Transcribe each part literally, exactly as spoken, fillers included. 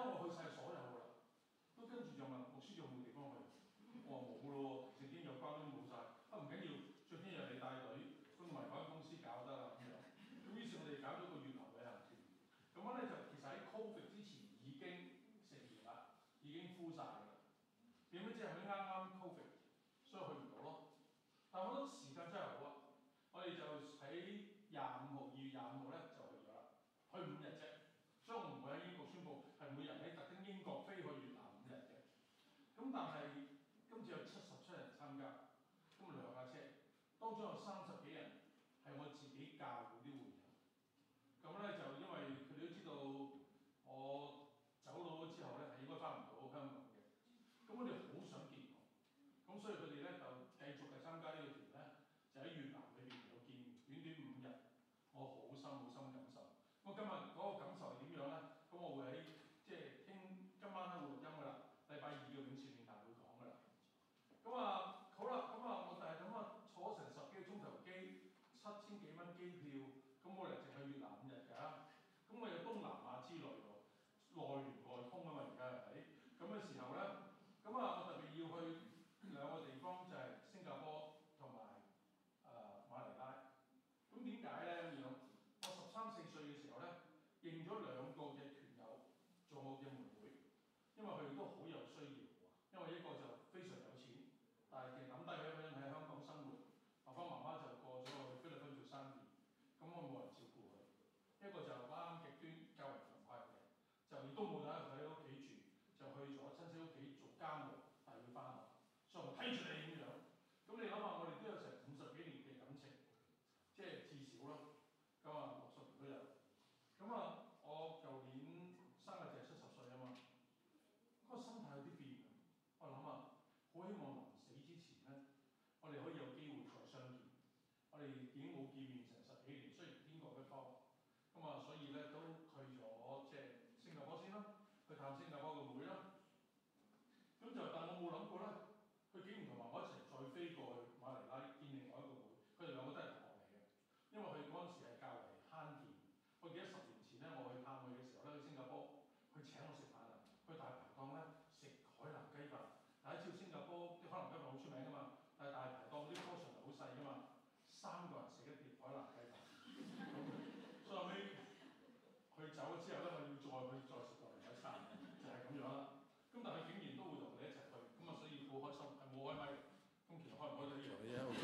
我去晒所有㗎啦，都跟住就問牧師有冇地方去，我話冇咯，成天有關都冇晒，啊唔緊要，最緊要你帶隊，咁埋嗰間公司搞得啦咁樣。咁於是我哋搞咗個越南旅行團，咁樣咧就其實喺 Covid 之前已經成年啦，已經 full 晒㗎啦。點解即係佢啱啱 Covid，所以去唔到咯。但係我覺得時間真係好啊，我哋就喺廿五號二月廿五號咧就去咗啦，去五日啫。所以我唔會喺英國宣佈係每日喺特登英國飛去越南五日嘅。咁但係今次有七十七人參加，咁兩架車，當中有三十幾人係我自己教嗰啲會友。咁咧就因為佢哋都知道我走佬之後咧係應該翻唔到香港嘅，咁我哋好想見我，咁所以佢哋咧就繼續係參加呢個團咧，就喺越南裏邊有見面，短短五日，我好深好深感受。咁今日嗰個感受係點樣咧？咁我會喺即係聽今晚咧會錄音㗎啦，禮拜二嘅永善論壇會講㗎啦。咁啊好啦，咁啊我就係咁啊坐成十幾個鐘頭機，七千幾蚊機票，咁我哋淨係越南五日㗎。咁我有東南亞之旅喎，內聯外通啊嘛，而家係咪？咁嘅時候咧，咁啊我特別要去兩個地方，就係新加坡同埋誒馬尼拉。咁點解咧咁樣？我十三四歲嘅時候咧，認咗兩個嘅團友做我嘅妹妹，因為佢哋都好有需要。因為一個就非常有錢，但係其實抌低佢一個人喺香港生活，爸爸媽媽就過咗去菲律賓做生意，咁我冇人照顧佢。一個就啱啱極端較為窮困嘅，就亦都冇得喺屋企住，就去咗親戚屋企做家務，帶佢翻學，所以我睇住你咁樣。咁你諗下，我哋都有成五十幾年嘅感情，即係至少咯。咁啊六十年都有。咁啊，我舊年生日就係七十歲啊嘛，嗰、那個心態有啲變。我諗啊，好希望臨死之前咧，我哋可以有機會再相見。我哋已經冇見面成十幾年，雖然天各一方，咁啊，所以咧都去咗即係新加坡先啦，去探新加坡個妹啦。咁就但我冇諗過咧，佢竟然同埋我一齊再飛過去馬尼拉見另外一個妹。佢哋兩個都係同學嚟嘅，因為佢嗰陣時係較為慳儉。我記得十年前咧，我去探佢嘅時候咧，去新加坡，佢請我食飯啊，去大排檔咧食海南雞飯。大家知道新加坡啲海南雞飯好出名㗎嘛，但係大排檔啲 portion 好細㗎嘛，三個人食一碟海南雞飯。所以後尾佢走咗之後咧，我要再去再食過嚟一餐，就係、是、咁樣啦。咁但係佢竟然都會同我哋一齊去，咁啊所以好開心，係冇開咪。咁其實開唔開到呢樣嘢 ？OK。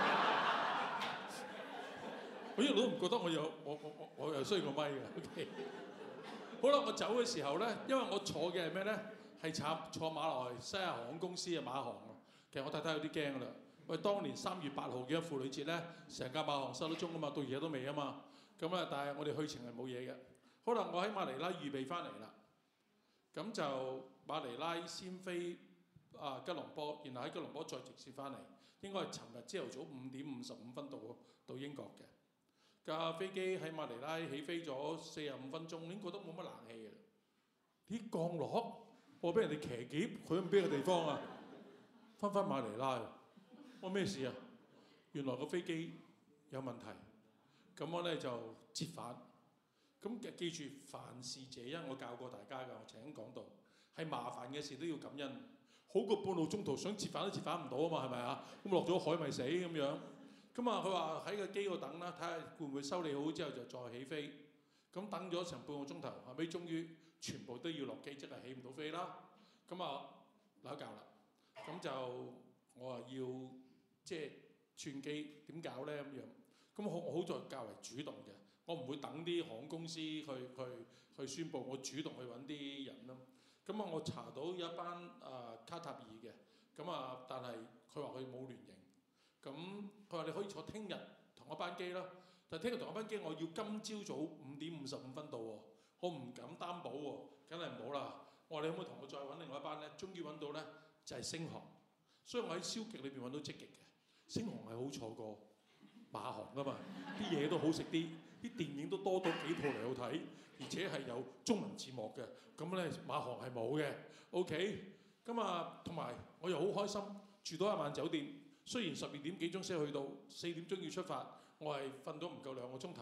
我一路都唔覺得我有我我我我有需要個咪嘅 ，OK。好啦，我走嘅時候咧，因為我坐嘅係咩咧？係坐坐馬來西亞航空公司嘅馬航。其實我太太有啲驚㗎啦。喂，當年三月八號嘅婦女節咧，成架馬航收得鐘啊嘛，到而家都未啊嘛。咁啊，但係我哋去程係冇嘢嘅。好啦，我喺馬尼拉預備翻嚟啦。咁就馬尼拉先飛啊吉隆坡，然後喺吉隆坡再直接翻嚟。應該係尋日朝頭早五點五十五分到到英國嘅。架飛機喺馬尼拉起飛咗四十五分鐘，已經覺得冇乜冷氣嘅。啲降落，我俾人哋騎劫，去唔邊個地方啊？翻返馬尼拉，我咩事啊？原來個飛機有問題，咁我咧就折返。咁記住，凡事謝恩，我教過大家㗎，我曾經講到，係麻煩嘅事都要感恩，好過半路中途想折返都折返唔到啊嘛，係咪啊？咁落咗海咪死咁樣。咁啊，佢話喺個機度等啦，睇下會唔會修理好之後就再起飛。咁等咗成半個鐘頭，後尾終於全部都要落機，即係起唔到飛啦。咁啊，鬧交啦。咁就我話要即係轉機，點搞咧咁樣？咁好好在較為主動嘅，我唔會等啲航空公司去去去宣佈，我主動去揾啲人咯。咁啊，我查到有一班啊卡塔爾嘅，咁啊，但係佢話佢冇聯營。咁佢話你可以坐聽日同一班機啦，但係聽日同一班機我要今朝早五點五十五分到喎，我唔敢擔保喎，梗係唔好啦。我話你可唔可以同我再揾另外一班咧？終於揾到咧，就係星航。所以我喺消極裏邊揾到積極嘅，星航係好坐過馬航噶嘛，啲嘢都好食啲，啲電影都多到幾套嚟好睇，而且係有中文字幕嘅。咁咧馬航係冇嘅 ，OK。咁啊，同埋我又好開心，住到一晚酒店。雖然十二點幾鐘先去到，四點鐘要出發，我係瞓咗唔夠兩個鐘頭，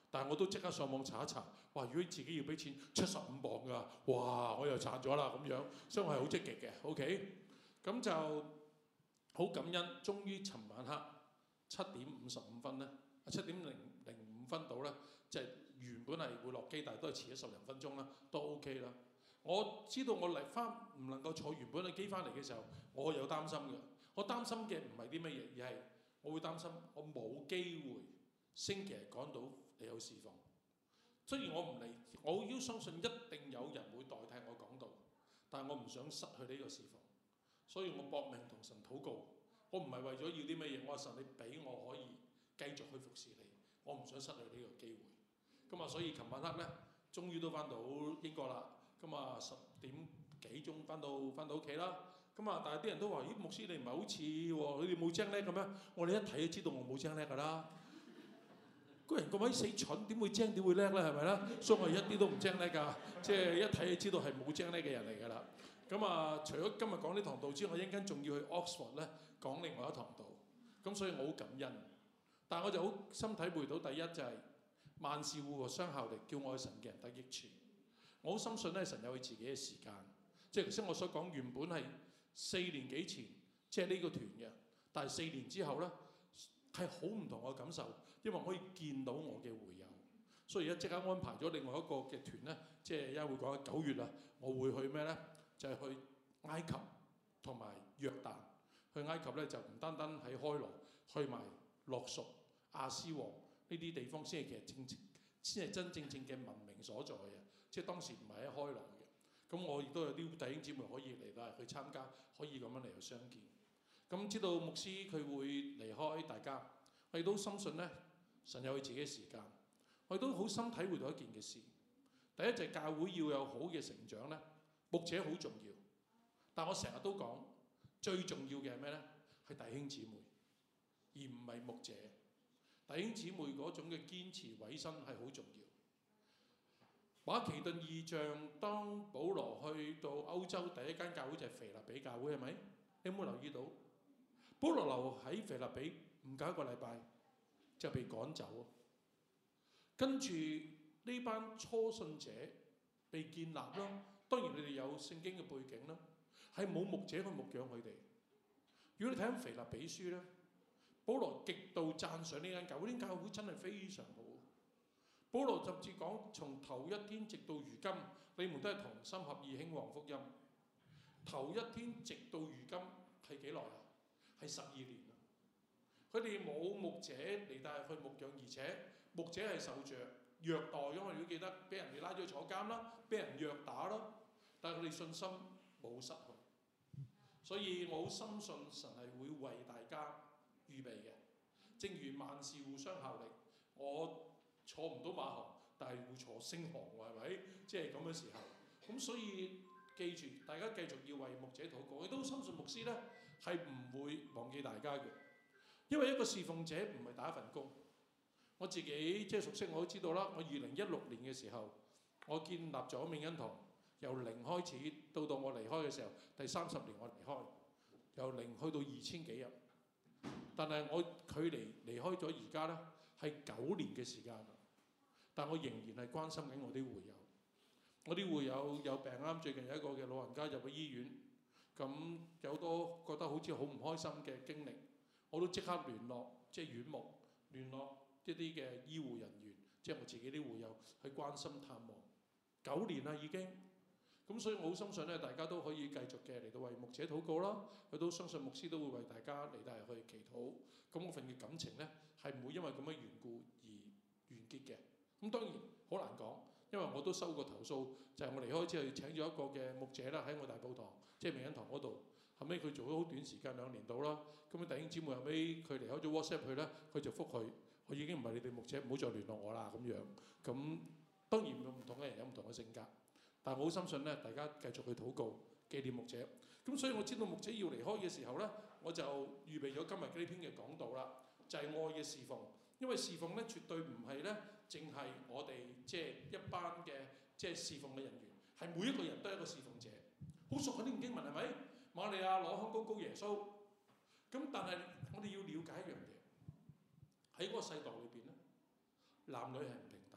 但係我都即刻上網查一查，哇！如果自己要俾錢七十五磅㗎，哇！我又賺咗啦咁樣，所以我係好積極嘅。OK， 咁就好感恩，終於尋晚黑七點五十五分咧，七點零零五分到咧，即係原本係會落機，但係都係遲咗十零分鐘啦，都 OK 啦。我知道我嚟翻唔能夠坐原本嘅機翻嚟嘅時候，我有擔心嘅。我擔心嘅唔係啲乜嘢，而係我會擔心我冇機會星期日趕到你有侍奉。雖然我唔嚟，我要相信一定有人會代替我講道，但係我唔想失去呢個侍奉，所以我搏命同神禱告。我唔係為咗要啲乜嘢，我話神你俾我可以繼續去服侍你，我唔想失去呢個機會。咁啊，所以琴晚黑咧，終於都翻到英國啦。咁啊，十點幾鐘翻到翻到屋企啦。咁啊，但係啲人都話：咦，牧師你唔係好似喎，你哋冇精叻嘅咩？我哋一睇就知道我冇精叻㗎啦。個人咁鬼死蠢，點會精點會叻咧？係咪咧？所以我一啲都唔精叻㗎，即係一睇就知道係冇精叻嘅人嚟㗎啦。咁啊，除咗今日講呢堂道之外，我一陣間仲要去 Oxford 咧講另外一堂道。咁所以我好感恩，但係我就好深體會到第一就係、是、萬事互和相效力，叫愛神嘅人得益處。我好深信咧，神有佢自己嘅時間。即係頭先我所講，原本係四年幾前即係呢個團嘅，但係四年之後咧係好唔同嘅感受，因為我可以見到我嘅會友，所以而家即刻安排咗另外一個嘅團咧，即係而家會講九月啦，我會去咩咧？就係、是、去埃及同埋約旦。去埃及咧就唔單單喺開羅，去埋樂蜀、亞斯王呢啲地方先係其實正正先係真正正嘅文明所在嘅。即係當時唔係喺開羅嘅，咁我亦都有啲弟兄姊妹可以嚟啦，去參加，可以咁樣嚟去相見。咁知道牧師佢會離開大家，我亦都深信咧，神有佢自己嘅時間。我亦都好深體會到一件嘅事，第一就係教會要有好嘅成長咧，牧者好重要。但我成日都講，最重要嘅係咩咧？係弟兄姊妹，而唔係牧者。弟兄姊妹嗰種嘅堅持委身係好重要。馬其頓異象，當保羅去到歐洲第一間教會就係腓立比教會，係咪？你有冇留意到？保羅留喺腓立比唔夠一個禮拜就被趕走，跟住呢班初信者被建立啦。當然你哋有聖經嘅背景啦，係冇牧者去牧養佢哋。如果你睇緊腓立比書咧，保羅極度讚賞呢間教會，呢間教會真係非常好。保羅甚至講，從頭一天直到如今，你們都係同心合意興旺福音。頭一天直到如今係幾耐啊？係十二年啊！佢哋冇牧者嚟帶去牧養，而且牧者係受着虐待，因為你都記得俾人哋拉咗坐監啦，俾人虐打啦。但係佢哋信心冇失去，所以我好深信神係會為大家預備嘅。正如萬事互相效力，我坐唔到馬航，但係會坐星航喎，係咪？即係咁嘅時候，咁所以記住，大家繼續要為牧者禱告。我都深信牧師咧係唔會忘記大家嘅，因為一個侍奉者唔係打一份工。我自己即係熟悉，我都知道啦。我二零一六年嘅時候，我建立咗美恩堂，由零開始到到我離開嘅時候，第三十年我離開，由零去到二千幾人。但係我距離離開咗而家咧係九年嘅時間。但我仍然係關心緊我啲會友，我啲會友有病啱，最近有一個嘅老人家入咗醫院，咁有好多覺得好似好唔開心嘅經歷，我都即刻聯絡即係院牧，聯絡一啲嘅醫護人員，即係我自己啲會友去關心探望。九年啦已經，咁所以我好深信咧，大家都可以繼續嘅嚟到為牧者禱告啦，佢都相信牧師都會為大家嚟到去祈禱。咁我份嘅感情咧係唔會因為咁嘅緣故而完結嘅。咁當然好難講，因為我都收過投訴，就係、是、我離開之後請咗一個嘅牧者啦，喺我大埔堂，即係美恩堂嗰度。後尾佢做咗好短時間兩年到啦，咁啲弟兄姊妹後尾佢離開咗 WhatsApp 佢咧，佢就覆佢，我已經唔係你哋牧者，唔好再聯絡我啦咁樣。咁當然唔同嘅人有唔同嘅性格，但係我好深信咧，大家繼續去禱告紀念牧者。咁所以我知道牧者要離開嘅時候咧，我就預備咗今日呢篇嘅講道啦，就係、是、愛嘅侍奉。因為侍奉咧絕對唔係咧，淨係我哋即係一班嘅即係侍奉嘅人員，係每一個人都係一個侍奉者。好熟嗰啲經文係咪？瑪利亞攞香膏膏耶穌。咁但係我哋要了解一樣嘢，喺嗰個世代裏邊咧，男女係唔平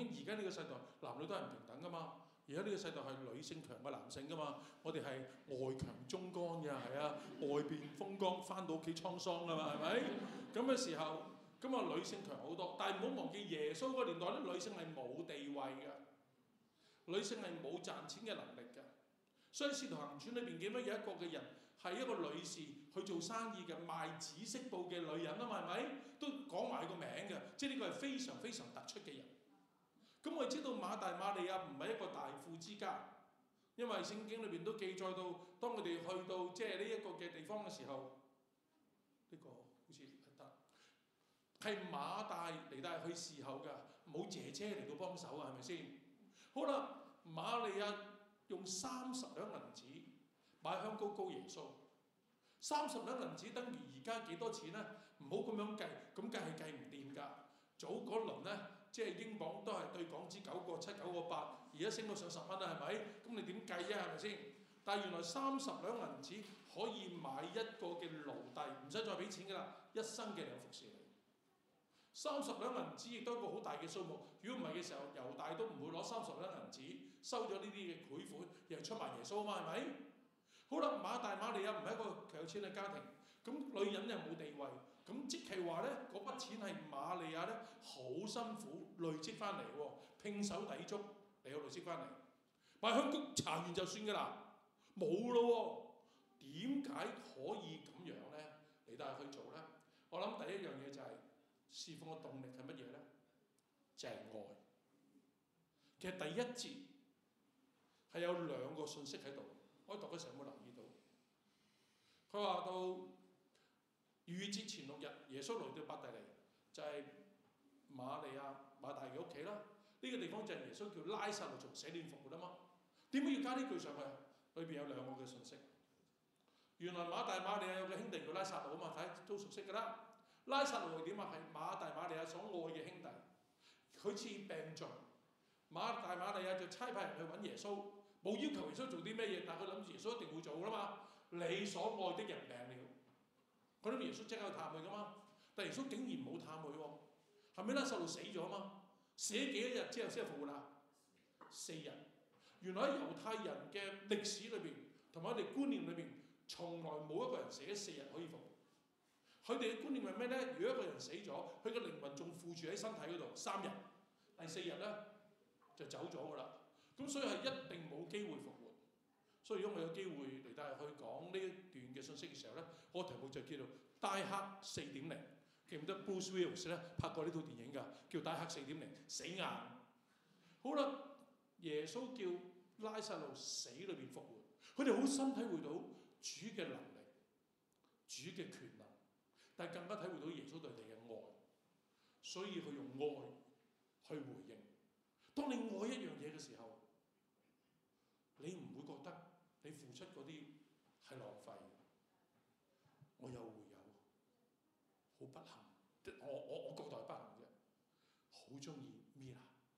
然而家呢個世代男女都係唔平等噶嘛。而家呢個世代係女性強過男性噶嘛，我哋係外強中乾嘅，係啊，外邊風光，翻到屋企滄桑噶嘛，係咪？咁嘅時候，咁啊女性強好多，但係唔好忘記耶穌嗰個年代咧，女性係冇地位嘅，女性係冇賺錢嘅能力嘅。所以《使徒行傳》裏邊記得有一個嘅人係一個女士去做生意嘅，賣紫色布嘅女人啊嘛，係咪？都講埋個名嘅，即係呢個係非常非常突出嘅人。咁我哋知道馬大馬利亞唔係一個大富之家，因為聖經裏邊都記載到，當佢哋去到即係呢一個嘅地方嘅時候，呢、這個好似係得係馬大嚟帶去侍候㗎，冇姐姐嚟到幫手啊，係咪先？好啦，瑪利亞用三十兩銀子買香膏膏耶穌，三十兩銀子等於而家幾多錢咧？唔好咁樣計，咁梗係計唔掂㗎。早嗰輪咧。即係英鎊都係對港紙九個七九個八，而家升到上十蚊啦，係咪？咁你點計啫？係咪先？但係原來三十兩銀子可以買一個嘅奴隸，唔使再俾錢㗎啦，一生嘅嚟服侍你。三十兩銀子亦都係一個好大嘅數目。如果唔係嘅時候，猶大都唔會攞三十兩銀子收咗呢啲嘅賄款，又出賣耶穌啊嘛，係咪？好啦，馬大馬利亞唔係一個有錢嘅家庭，咁女人又冇地位。咁即係話咧，嗰筆錢係瑪利亞咧好辛苦累積翻嚟喎，拼手抵足嚟到累積翻嚟，買香膏搽完就算㗎啦，冇咯喎，點解可以咁樣咧？嚟帶去做咧？我諗第一樣嘢就係侍奉嘅動力係乜嘢咧？就係愛。其實第一節係有兩個信息喺度，我讀嘅時候有冇留意到？佢話到。逾越節前六日，耶穌來到伯大尼，就係、是、瑪利亞馬大嘅屋企啦。呢、這個地方就係耶穌叫拉撒路從死裏復活啊嘛。點解要加呢句上去？裏邊有兩個嘅信息。原來馬大馬利亞有個兄弟叫拉撒路啊嘛，大家都熟悉㗎啦。拉撒路係點啊？係馬大馬利亞所愛嘅兄弟。佢似病重，馬大馬利亞就差派人去揾耶穌，冇要求耶穌做啲咩嘢，但係佢諗住耶穌一定會做㗎嘛。你所愛的人病了。佢諗耶穌即刻去探佢噶嘛，但耶穌竟然冇探佢喎。後尾拉撒路死咗嘛，死幾多日之後先復活啊？四日。原來喺猶太人嘅歷史裏邊，同埋我哋觀念裏邊，從來冇一個人死咗四日可以復活。佢哋嘅觀念係咩咧？如果一個人死咗，佢嘅靈魂仲附住喺身體嗰度三日，第四日咧就走咗噶啦。咁所以係一定冇機會復活。所以如果我有機會嚟帶去講呢一段嘅信息嘅時候咧，我個題目就叫做《戴克四點零》，記唔得 Bruce Willis 咧拍過呢套電影㗎，叫《戴克四點零》，死硬。好啦，耶穌叫拉撒路死裏邊復活，佢哋好深體會到主嘅能力、主嘅權能，但係更加體會到耶穌對你嘅愛，所以佢用愛去回應。當你愛一樣嘢嘅時候，你唔會覺得你付出嗰啲係浪費。我有會友，好不幸，我我我覺得係不幸啫。好中意 Mira，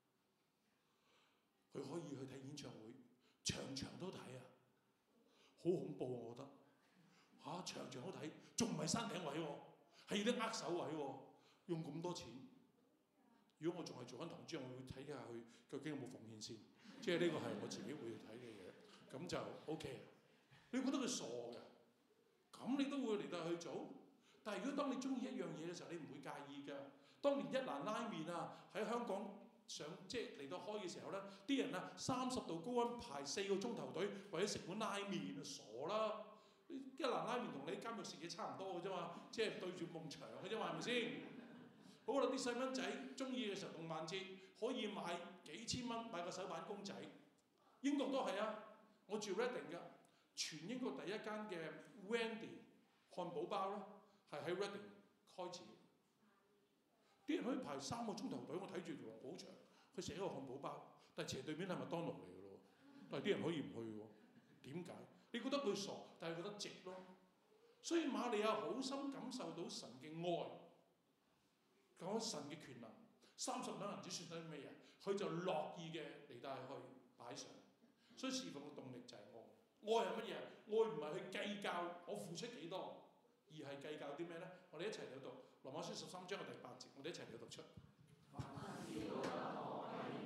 佢可以去睇演唱會，場場都睇啊，好恐怖我覺得嚇、啊，場場都睇，仲唔係山頂位喎、啊，係啲握手位喎、啊，用咁多錢。如果我仲係做緊堂主，我會睇下佢究竟有冇奉獻先，即係呢個係我自己會去睇嘅嘢。咁就 OK 啊！你覺得佢傻嘅，咁你都會嚟到去做。但係如果當你中意一樣嘢嘅時候，你唔會介意㗎。當年一蘭拉麵啊喺香港上即係嚟到開嘅時候咧，啲人啊三十度高溫排四個鐘頭隊，為咗食碗拉麵啊，傻啦！一蘭拉麵同你監獄食嘢差唔多嘅啫嘛，即係對住埲牆嘅啫嘛，係咪先？好啦，啲細蚊仔中意嘅時候，動漫節可以買幾千蚊買個手板公仔。英國都係啊！我住 Reading 㗎，全英國第一間嘅 Wendy 漢堡包咧，係喺 Reading 開始。啲人可以排三個鐘頭隊，我睇住條龍好長，佢食一個漢堡包，但係斜對面係麥當勞嚟㗎咯。但係啲人可以唔去喎，點解？你覺得佢傻，但係覺得值咯。所以瑪利亞好深感受到神嘅愛，講神嘅權能。三十兩銀子算得咩嘢？佢就樂意嘅嚟帶去擺上。所以侍奉嘅動力就係愛。愛係乜嘢？愛唔係去計較我付出幾多，而係計較啲咩咧？我哋一齊嚟讀羅馬書十三章嘅第八節，我哋一齊嚟讀出。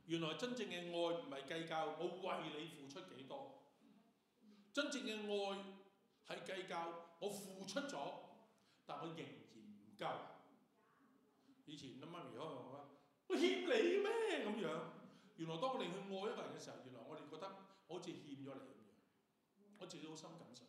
原來真正嘅愛唔係計較我為你付出幾多，真正嘅愛係計較我付出咗，但我仍然唔夠。以前阿媽咪可能話：我欠你咩咁樣？原來當我哋去愛一個人嘅時候，原來我哋覺得我好似欠咗你咁樣。我自己好深感受。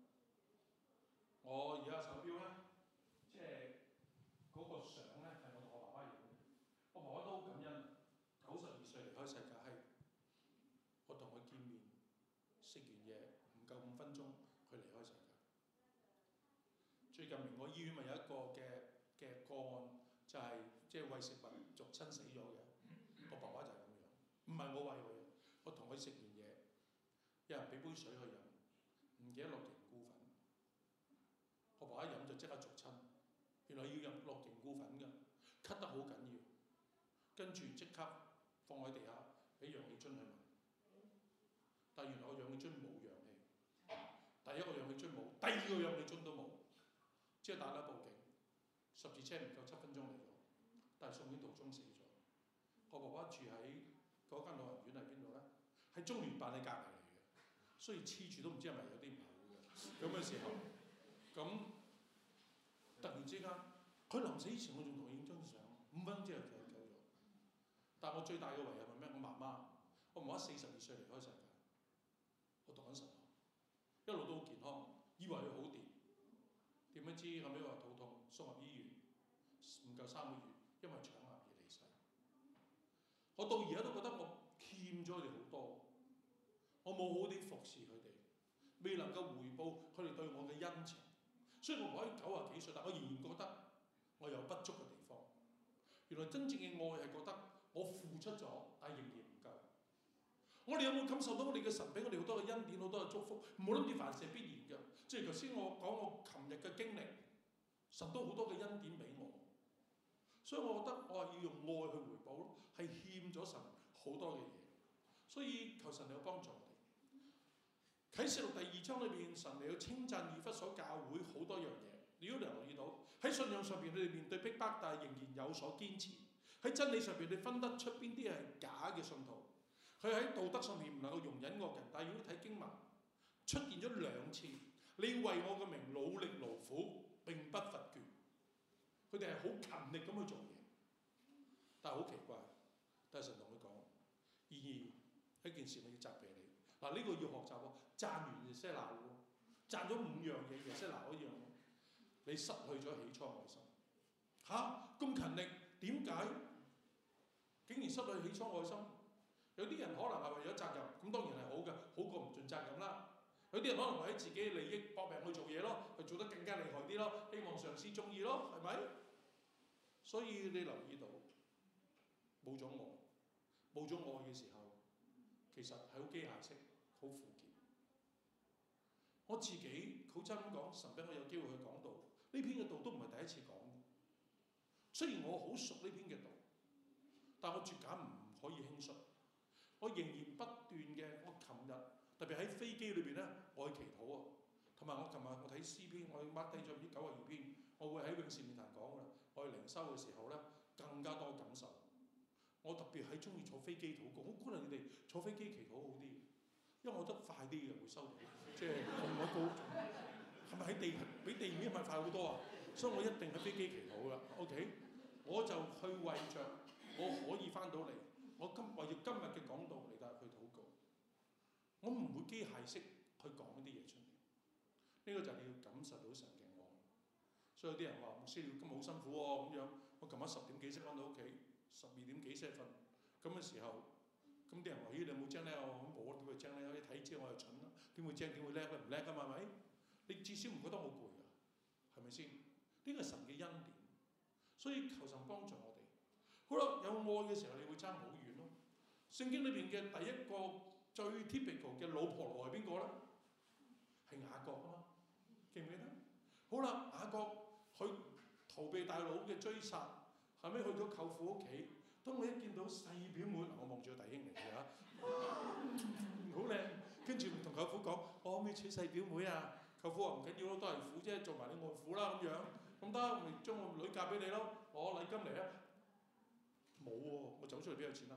我而家手錶咧，即係嗰個相咧係我同我爸爸影嘅。我爸爸都好感恩，九十二歲離開世界，係我同佢見面，食完嘢唔夠五分鐘，佢離開世界。最近明愛醫院咪有一個嘅嘅個案，就係即係餵食物逐親死咗嘅。我爸爸就係咁樣，唔係我餵佢，我同佢食完嘢，有人俾杯水佢飲，唔記得落凝固粉，我爸爸一飲就即刻逐親，原來要入落凝固粉㗎，咳得好緊要，跟住即刻放喺地下俾氧氣樽去聞，但原來個氧氣樽冇氧氣，第一個氧氣樽冇，第二個氧氣樽都冇，即係打咗報警，十字車唔夠七分鐘嚟咗，但係送院途中死咗。我爸爸住喺嗰間老人院喺邊度咧？喺中聯辦喺隔離嚟嘅，所以黐住都唔知係咪有啲唔好嘅。咁嘅時候，咁突然之間，佢臨死以前我仲同佢影張相，五分鐘之後就走咗。但係我最大嘅遺憾係咩？我媽媽，我媽媽四十二歲離開世界，我讀緊神學，一路都好健康，以為佢好掂，點不知後尾話肚痛，送入醫院，唔夠三個月，因為腸癌而離世。我到而家都覺得我欠咗佢哋好多，我冇好啲服侍佢哋，未能夠回報佢哋對我嘅恩情。雖然我可以九啊幾歲，但我仍然覺得我有不足嘅地方。原來真正嘅愛係覺得我付出咗，但仍然唔夠。我哋有冇感受到我哋嘅神俾我哋好多嘅恩典，好多嘅祝福？唔好諗住凡事必然嘅。即係頭先我講我琴日嘅經歷，神都好多嘅恩典俾我。所以我覺得我係要用愛去回報咯，係欠咗神好多嘅嘢。所以求神嚟幫助我哋。啟示錄第二章裏邊，神嚟去稱讚以弗所教會好多樣嘢。如果你留意到喺信仰上邊，你哋面對逼迫，但係仍然有所堅持。喺真理上邊，你分得出邊啲係假嘅信徒。佢喺道德上面唔能夠容忍惡人，但係如果睇經文出現咗兩次，你為我嘅名努力勞苦，並不乏倦。佢哋係好勤力咁去做嘢，但係好奇怪。但係神同佢講：然而一件事我要責備你。嗱，呢個要學習喎，讚完就識鬧喎，讚咗五樣嘢就識鬧一樣。你失去咗起初愛心。吓？咁勤力，點解竟然失去起初愛心？有啲人可能係為咗責任，咁當然係好嘅，好過唔盡責任啦。有啲人可能為咗自己利益搏命去做嘢咯，去做得更加厲害啲咯，希望上司中意咯，係咪？所以你留意到冇咗愛，冇咗愛嘅時候，其實係好機械式，好負結。我自己好真咁講，神俾我有機會去講道，呢篇嘅道都唔係第一次講。雖然我好熟呢篇嘅道，但我絕揀唔可以輕率。我仍然不斷嘅，我琴日特別喺飛機裏邊咧，我去祈禱啊，同埋我琴日我睇詩篇，我 mark 低咗唔知九十二篇，我會喺永善面壇講㗎啦。我去靈修嘅時候咧，更加多感受。我特別係中意坐飛機禱告，我鼓勵你哋坐飛機祈禱好啲，因為我覺得快啲嘅會收到，即係咁鬼高，係咪喺地比地面咪快好多啊？所以我一定喺飛機祈禱㗎。OK， 我就去為着我可以翻到嚟。我今為咗今日嘅講道嚟到去禱告，我唔會機械式去講一啲嘢出嚟。呢、這個就係你要感受到神嘅愛。所以有啲人話牧師你今日好辛苦喎咁樣。我琴晚十點幾先翻到屋企，十二點幾先瞓。咁嘅時候，咁啲人話：咦，你有冇精咧？我講冇啊，點會精咧？一睇知我又蠢啦，點會精？點會叻咧？唔叻㗎嘛，係咪？你至少唔覺得我攰㗎，係咪先？呢個係神嘅恩典，所以求神幫助我哋。好啦，有愛嘅時候，你會爭好遠咯。聖經裏邊嘅第一個最 typical 嘅老婆羅係邊個咧？係雅各啊嘛，記唔記得？好啦，雅各佢逃避大佬嘅追殺，後尾去咗舅父屋企。當你一見到細表妹，我望住個弟兄嚟嘅嚇，好靚。跟住同舅父講：我可唔可以娶細表妹啊？舅父話唔緊要咯，都係婦啫，做埋你外父啦咁樣。咁得，咪將我女嫁俾你咯，攞禮金嚟啊！冇喎，我走出嚟邊有錢啊？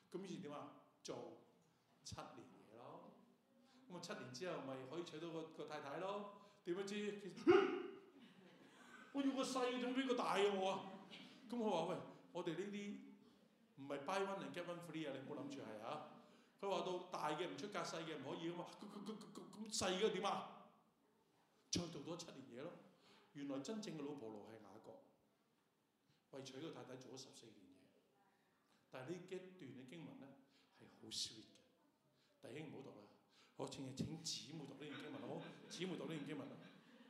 咁於是點啊？做七年嘢咯。咁啊七年之後咪可以娶到個個太太咯。點樣知？我要個細嘅，總比個大嘅我啊！咁我話喂，我哋呢啲唔係 buy one and get one free 啊！你唔好諗住係啊！佢話到大嘅唔出嫁，細嘅唔可以啊嘛。咁細嘅點啊？再做多七年嘢咯。原來真正嘅老婆奴係雅各，為娶個太太做咗十四年嘢。但係呢一段嘅經文咧係好 sweet 嘅。弟兄唔好讀啦，我請請姊妹讀呢段經文好唔好？姊妹讀呢段經文啦。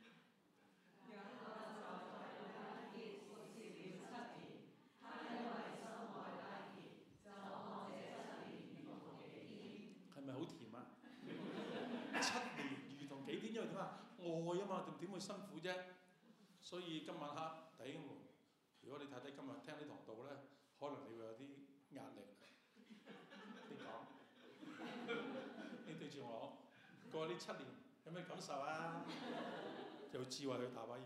係咪好甜啊？七年如同幾天，因為點啊？愛啊嘛，點會辛苦啫？所以今晚黑弟兄們，如果你睇睇今日聽呢堂道咧，可能你會有啲壓力。你講，你對住我過呢七年有咩感受啊？有智慧去打把腰。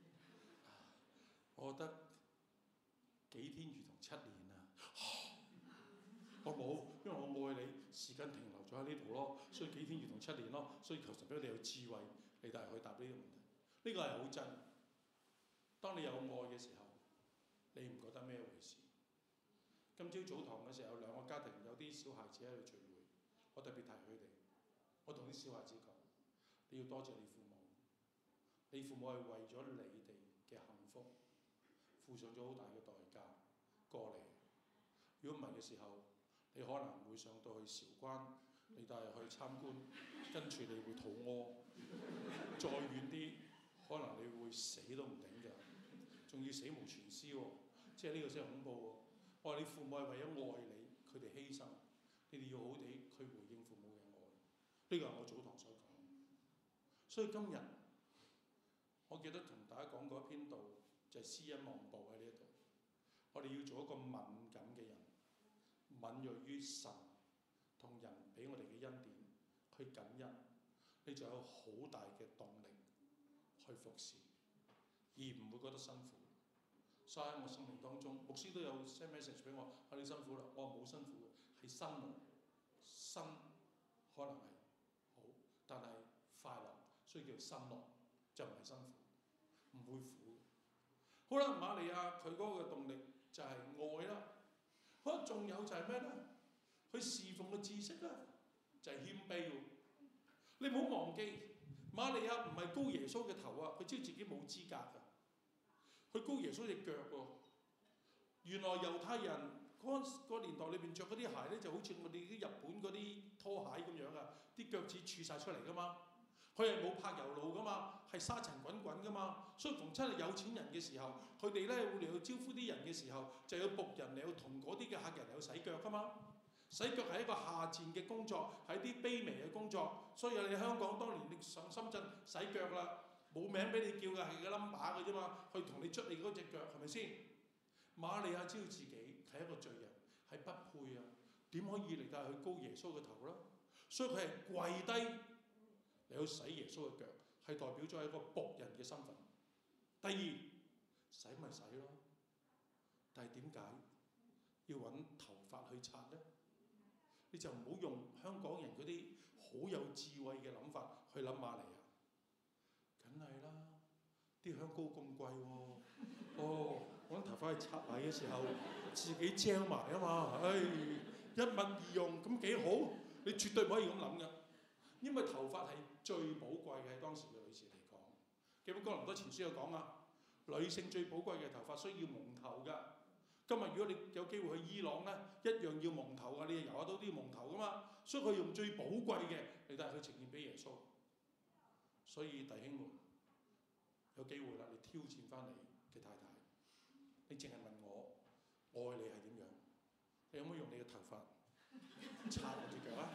我覺得幾天如同七年啊！我冇，因為我愛你，時間停留咗喺呢度咯，所以幾天如同七年咯。所以求神俾我哋有智慧，你哋去答呢個問題。呢個係好真。當你有愛嘅時候，你唔覺得咩回事？今朝早堂嘅時候，有兩個家庭有啲小孩子喺度聚會，我特別提佢哋。我同啲小孩子講：你要多謝你父母，你父母係為咗你哋嘅幸福，付上咗好大嘅代價過嚟。如果唔係嘅時候，你可能會上到去韶關，你帶入去參觀，跟住你會肚屙，再遠啲，可能你會死都唔頂㗎，仲要死無全屍喎，即係呢個先係恐怖喎。我話你父母係為咗愛你，佢哋犧牲，你哋要好地去回應父母嘅愛。呢個係我早堂所講。所以今日，我記得同大家講過一篇道，就係施恩望報喺呢一度。我哋要做一個敏感嘅人。敏鋭於神同人俾我哋嘅恩典去感恩，你就有好大嘅動力去服侍，而唔會覺得辛苦。所以喺我生命當中，牧師都有 send message 俾我，話你辛苦啦。我話冇辛苦嘅，係辛勞，辛可能係好，但係快樂，所以叫辛勞，就唔係辛苦，唔會苦。好啦，瑪利亞佢嗰個動力就係愛啦。好，仲有就係咩咧？佢侍奉嘅知識咧，就係謙卑喎。你唔好忘記，瑪利亞唔係高耶穌嘅頭啊，佢知道自己冇資格㗎。佢高耶穌隻腳喎。原來猶太人嗰嗰個年代裏邊着嗰啲鞋咧，就好似我哋啲日本嗰啲拖鞋咁樣啊，啲腳趾豎晒出嚟㗎嘛。佢係冇柏油路㗎嘛，係沙塵滾滾㗎嘛。所以逢親係有錢人嘅時候，佢哋咧會嚟去招呼啲人嘅時候，就有僕人嚟去同嗰啲嘅客人嚟去洗腳㗎嘛。洗腳係一個下賤嘅工作，係啲卑微嘅工作。所以你香港當年你上深圳洗腳啦，冇名俾你叫㗎，係個 number 㗎啫嘛，去同你捽你嗰隻腳係咪先？瑪利亞知道自己係一個罪人，係不配啊，點可以嚟到去高耶穌嘅頭咧？所以佢係跪低。你去洗耶穌嘅腳，係代表咗一個僕人嘅身份。第二，洗咪洗咯，但係點解要揾頭髮去擦咧？你就唔好用香港人嗰啲好有智慧嘅諗法去諗瑪利亞。梗係啦，啲香膏咁貴喎，哦，揾頭髮去擦禮嘅時候，自己嚼埋啊嘛，唉，一物二用咁幾好，你絕對唔可以咁諗㗎。因為頭髮係最寶貴嘅，喺當時嘅女士嚟講。記唔記得哥林多前書有講啊？女性最寶貴嘅頭髮需要蒙頭㗎。今日如果你有機會去伊朗咧，一樣要蒙頭㗎，你遊下都都要蒙頭㗎嘛。所以佢用最寶貴嘅嚟帶佢呈現俾耶穌。所以弟兄們有機會啦，你挑戰翻你嘅太太，你淨係問我愛你係點樣？你有冇用你嘅頭髮擦我隻腳啊？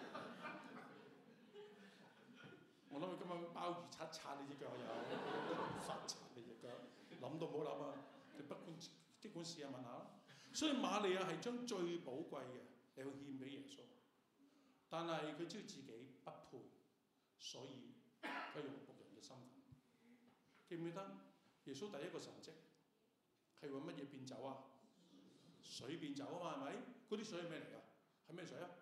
我諗佢今晚鮑魚刷刷你隻腳有，發刷你隻腳，諗都唔好諗啊！你不管即管試下問下。所以瑪利亞係將最寶貴嘅你去獻俾耶穌，但係佢知道自己不配，所以佢用僕人嘅身份。記唔記得耶穌第一個神蹟係為乜嘢變酒啊？ 水變酒啊嘛，係咪？嗰啲水係咩嚟㗎？係咩水啊？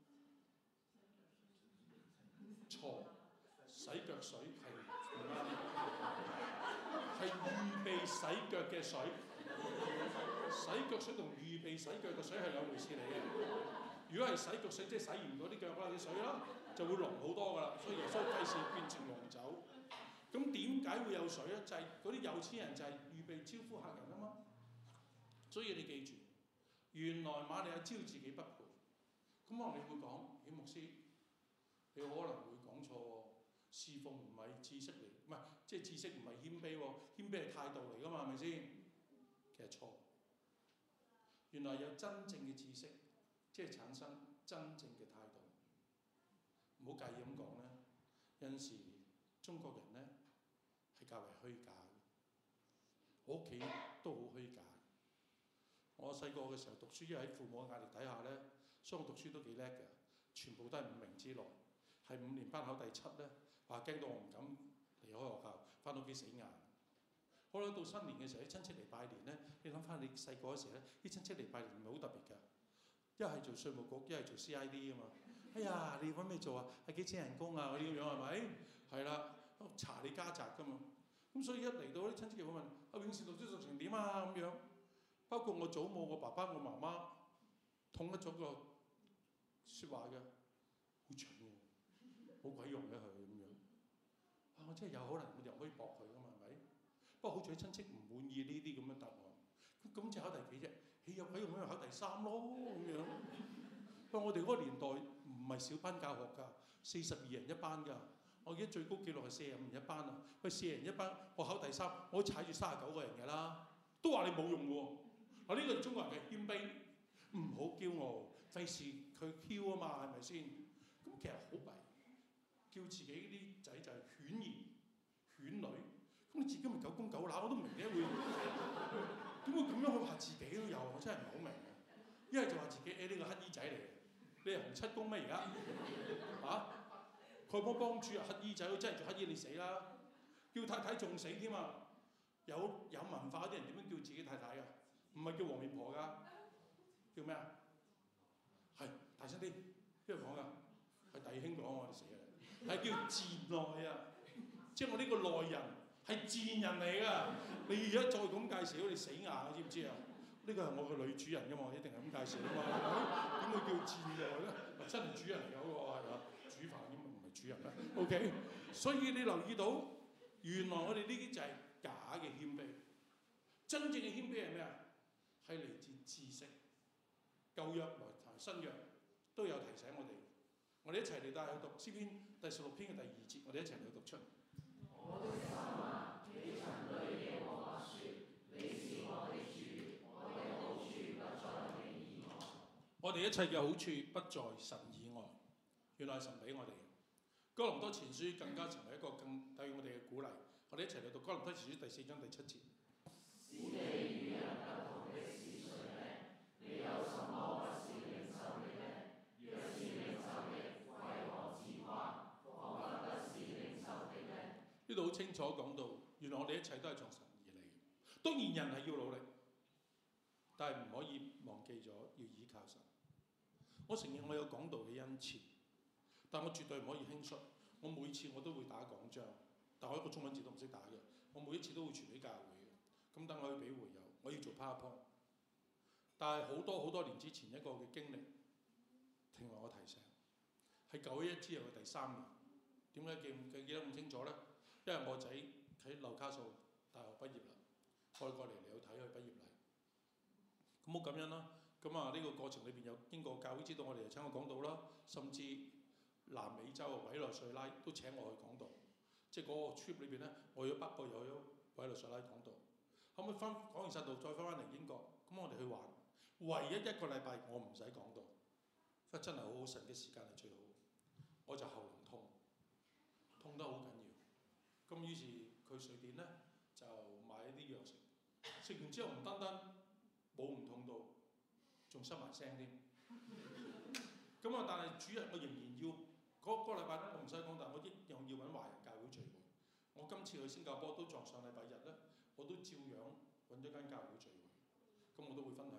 錯，洗腳水係唔啱，係預備洗腳嘅水。洗腳水同預備洗腳嘅水係兩回事嚟嘅。如果係洗腳水，即係洗完嗰啲腳啦啲水啦，就會濃好多㗎啦。所以耶穌費事變成濃酒。咁點解會有水咧？就係嗰啲有錢人就係預備招呼客人啊嘛。所以你記住，原來瑪利亞知道自己不配。咁可能你會講，咦牧師，你可能會講錯喎。侍奉唔係知識嚟，唔係即係知識唔係謙卑喎，謙卑係態度嚟㗎嘛，係咪先？其實錯。原來有真正嘅知識，即係產生真正嘅態度。唔好介意咁講咧，有陣時中國人咧係較為虛假嘅。我屋企都好虛假。我細個嘅時候讀書，因為喺父母嘅壓力底下咧，所以我讀書都幾叻嘅，全部都係五名之內。係五年班考第七咧，話驚到我唔敢離開學校，翻到屋企死硬。好啦，到新年嘅時候，啲親戚嚟拜年咧，你諗翻你細個嗰時咧，啲親戚嚟拜年唔係好特別㗎。一係做稅務局，一係做 C I D 啊嘛。哎呀，你揾咩做啊？係幾錢人工啊？嗰啲咁樣係咪？係啦，查你家宅㗎嘛。咁所以一嚟到啲親戚就會問：阿永善讀書讀成點啊？咁樣。包括我祖母、我爸爸、我媽媽，統一咗個説話嘅，好蠢嘅，冇鬼用嘅佢咁樣。啊，我真係有可能我就可以駁佢㗎嘛，係咪？不過好似啲親戚唔滿意呢啲咁嘅答案，咁咁就考第幾啫？豈有鬼用咁考第三咯咁樣。不過我哋嗰個年代唔係小班教學㗎，四十二人一班㗎。我記得最高紀錄係四十五人一班啊。喂，四人一班，我考第三，我都踩住三十九個人㗎啦，都話你冇用喎。嗱，呢個係中國人嘅謙卑，唔好驕傲，費事佢囂啊嘛，係咪先？咁其實好弊，叫自己啲仔就係犬兒犬女，咁你自己咪狗公狗乸，我都唔明點解會點會咁樣去話自己都有，我真係唔係好明嘅。一係就話自己誒呢、欸呢個乞衣仔嚟嘅，你係洪七公咩而家？嚇，丐幫幫主啊，乞衣仔，真係做乞衣你死啦！叫太太仲死添啊！有有文化啲人點樣叫自己太太㗎？唔係叫黃面婆㗎，叫咩啊？係大聲啲，邊個講㗎？係弟兄講，我哋死啦！係叫賤內啊，即係我呢個內人係賤人嚟㗎。你而家再咁介紹，你死硬，知唔知啊？呢個係我個女主人㗎嘛，我一定係咁介紹㗎嘛。點會叫賤內咧？真係主人嚟㗎嗰個係啊，煮飯咁唔係主人啦。OK， 所以你留意到，原來我哋呢啲就係假嘅謙卑，真正嘅謙卑係咩啊？係嚟自知識，舊約同新約都有提醒我哋。我哋一齊嚟帶去讀詩篇第十六篇嘅第二節，我哋一齊嚟讀出。我的心啊，你曾對耶和華說：你是我的主，我的好處不在你以外。我哋一切嘅好處不在神以外，原來係神俾我哋嘅。哥林多前書更加成為一個更對我哋嘅鼓勵。我哋一齊嚟讀哥林多前書第四章第七節。是你與人不同的是誰呢？你有什麼不是領受的呢？若是領受的，為何自誇？彷彿不是領受的呢？呢度好清楚講到，原來我哋一切都係從神而嚟。當然人係要努力，但係唔可以忘記咗要依靠神。我承認我有講道嘅恩賜，但我絕對唔可以輕率。我每次我都會打講章，但我一個中文字都唔識打嘅。我每一次都會傳俾教會。咁等我去俾會友，我要做 PowerPoint。但係好多好多年之前一個嘅經歷，聽我提醒，係九一之後嘅第三年。點解記唔記得咁清楚咧？因為我仔喺紐卡素大學畢業啦，我過嚟嚟去睇佢畢業禮。咁好感恩啦。咁啊呢個過程裏邊有經過教會知道我哋就請我講道啦，甚至南美洲嘅委內瑞拉都請我去講道。即係嗰個 trip 裏邊咧，我去咗北部又去咗委內瑞拉講道。可唔可以翻講完曬道再翻返嚟英國？咁我哋去玩，唯一一個禮拜我唔使講道，真係好好，神嘅時間係最好。我就喉嚨痛，痛得好緊要。咁於是佢瑞典咧就買一啲藥食，食完之後唔單單冇唔痛到，仲收埋聲添。咁啊，但係主日我仍然要嗰、嗰個禮拜咧，我唔使講，但係我一樣要揾華人教會聚會。我今次去新加坡都撞上禮拜日咧。我都照樣揾咗間教會聚會，咁我都會分享